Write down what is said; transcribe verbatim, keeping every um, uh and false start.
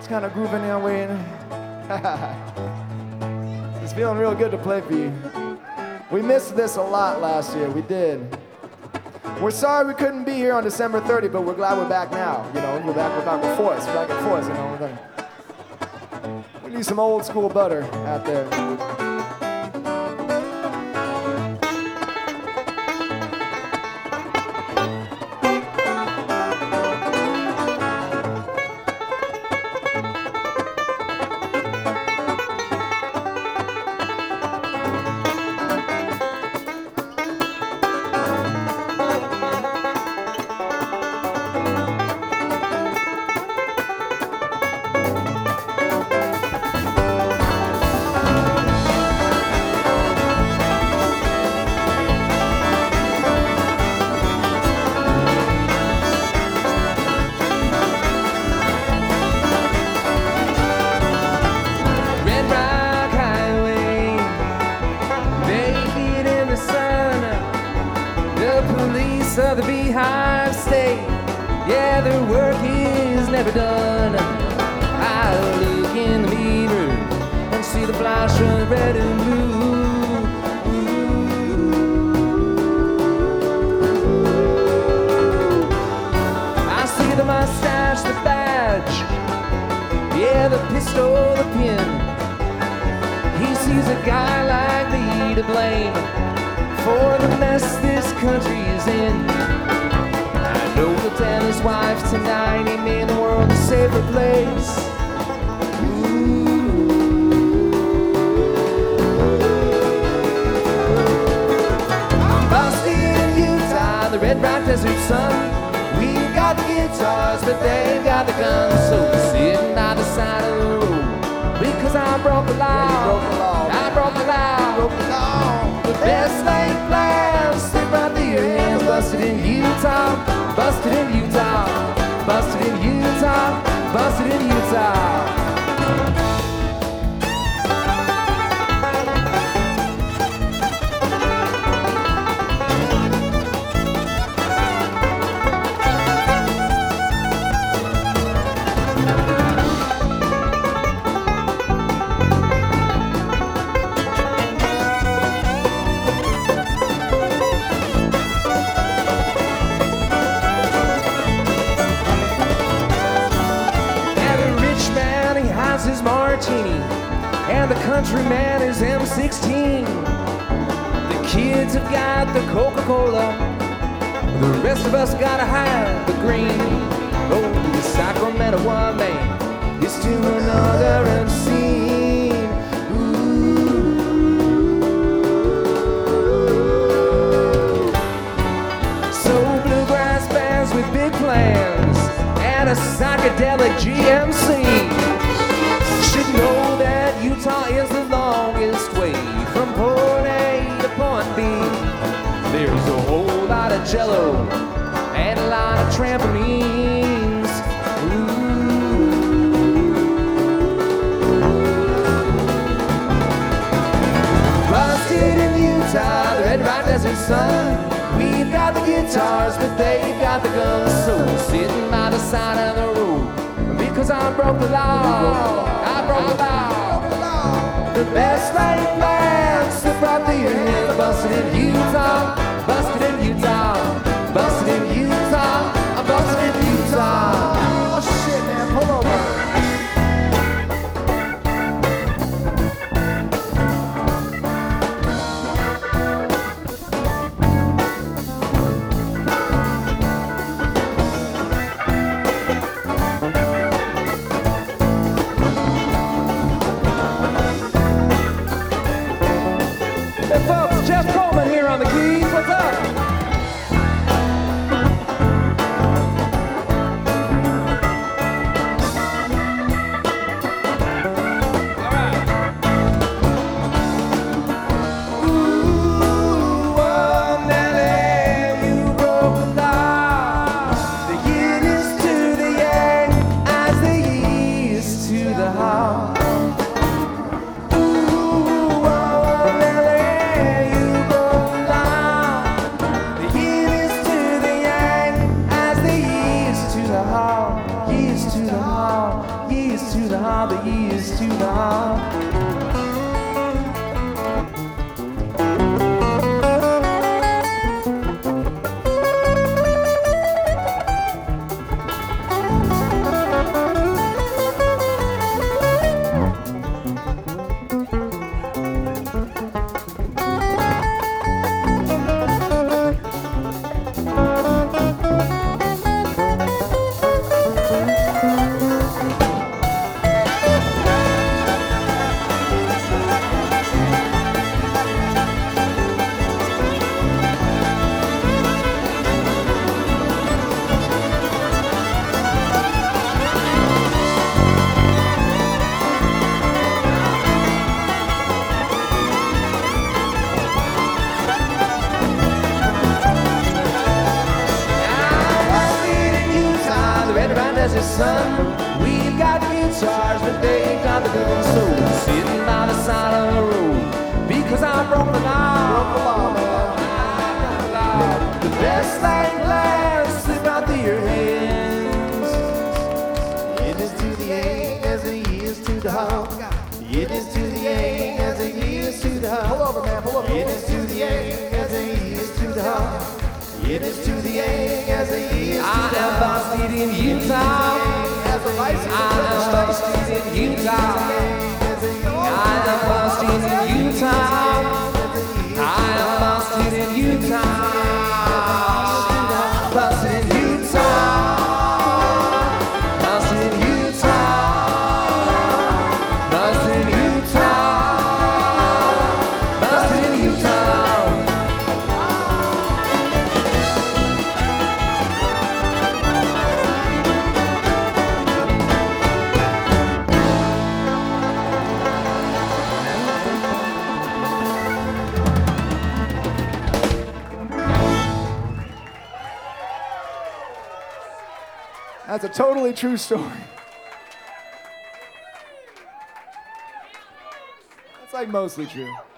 Just kind of grooving our way in. It's feeling real good to play for you. We missed this a lot last year, we did. We're sorry we couldn't be here on December thirtieth, but we're glad we're back now. You know, we're back, we're back with force, we're back in force, you know. We're gonna, we need some old school butter out there. Of the Beehive State, yeah, their work is never done. I look in the mirror and see the flash of red and blue. I see the mustache, the badge, yeah, the pistol, the pin. He sees a guy like me to blame for the mess this country's in. I know he'll tell his wife tonight he made the world a safer place. Ooh. I'm busted in Utah, the red rock desert sun. We've got the guitars, but they've got the guns. So we're sitting by the side of the road because I broke the law. I broke the law. Broke the law. The best laid plans slip right through your hands. Busted in Utah, busted in Utah, busted in Utah, busted in Utah. His martini, and the countryman is M sixteen. The kids have got the Coca-Cola, the rest of us gotta have the green. Oh, the Sacramento one man is to another unseen. Ooh. So bluegrass bands with big plans and a psychedelic G M C should know that Utah is the longest way from point A to point B. There's a whole lot of jello and a lot of trampolines. Ooh. Busted in Utah, the red rock desert sun. We've got the guitars, but they've got the guns. So we're sitting by the side of the road because I broke the law. I broke the law. The best laid plans slip right through your hands. Busted in Utah, busted in Utah, busted in Utah, I'm busted in Utah. Oh shit, man, pull over. Jeff Coleman here on the keys. What's up? east to the harbor, east to the harbor. As a son, we've got guitars, but they ain't got the guns. So we're sitting by the side of the road because I broke the law. The best thing glass slip out through your hands. It is to the A as the E is to the hog. It is to the A as the E is to the hog. Pull over, man, pull over. It is to the A as the E is to the hog. It is to the A as the E is to the hog. I am busted in Utah. I am busted in Utah. I am busted in Utah. I am busted in Utah. Busted in Utah. Busted in Utah. Busted in Utah. Busted in Utah. That's a totally true story. That's like mostly true.